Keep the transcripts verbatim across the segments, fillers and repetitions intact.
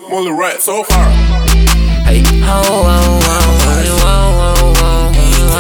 I'm only right so far. Hey. Oh, oh, oh, oh, oh, oh, oh,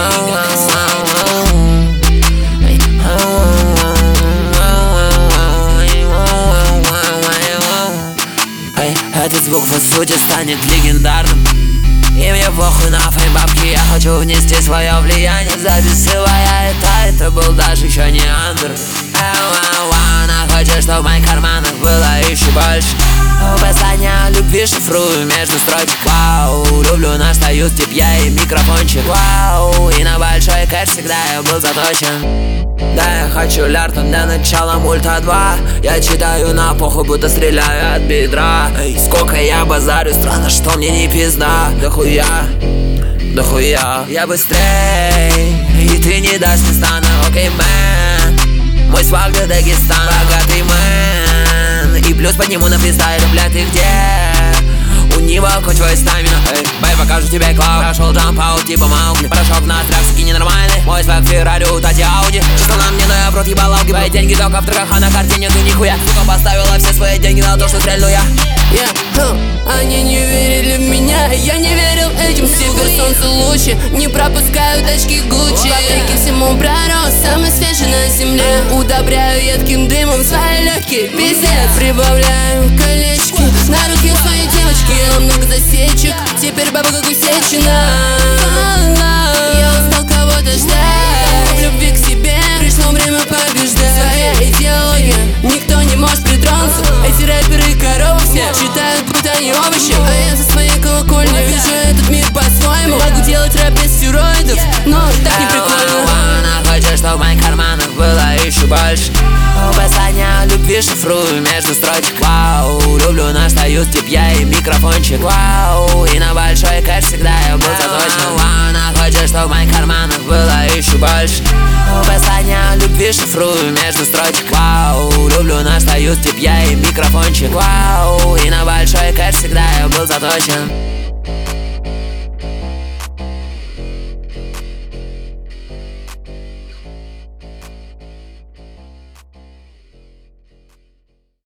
oh. Этот звук по сути станет легендарным. И мне похуй на фейм, бабки, я хочу внести свое влияние. Записывая это, это был даже еще не андер. Она хочет, чтобы в моих карманах было еще больше. Описание любви шифрую между строчек. Вау, люблю наш союз, тип я и микрофончик. Вау, и на большой кэш всегда я был заточен. Да, я хочу ляртом для начала мульта два. Я читаю на похуй, будто стреляю от бедра. Эй, сколько я базарю, странно, что мне не пизда. Да хуя, да хуя, я быстрей, и ты не дашь мне стана, окей, мэн. Мой сваг для Дагестана, богатый мэн. И плюс подниму на фристайле, бля, ты где? У него хоть твой стамина. Эй, бэй, покажу тебе клав. Прошел джамп-аут, типа Маугли. Порошок на трак, суки ненормальный. Мой сваг Феррари, у Тати Ауди. Чисто на мне, но я в рот ебал алги. Твои деньги только в треках, а на картине ты нихуя. Сука поставила все свои деньги на то, что стрельну я. Yeah, huh. Они не верили в меня, я не верил этим. Супер солнце лучи, не пропускают очки Гуччи. Вопреки всему пророс, самый свежий на земле. Удобряю едким дымом свои легкие. Пиздец, прибавляю колечки на руки своей девочки. Много засечек, теперь баба как усечена. Я устал кого-то ждать. В любви к себе пришло время побеждать. Своя идеология, никто не может притронуться. Эти рэперы и коровы все читают, будто они овощи. А я со своей колокольни вижу этот мир по-своему. Могу делать рэп без стероидов, но так не прикольно. Она хочет, чтобы в моих карманах было еще больше. Описание любви шифрую между строчек. Вау, люблю наш союз, тип я и микрофончик. Вау, и на большой кэш всегда я был заточен. Она хочет, чтобы в моих карманах было еще больше. Описание любви шифрую между строчек. Вау, люблю наш союз, тип я и микрофончик. Вау, и на большой кэш всегда я был заточен.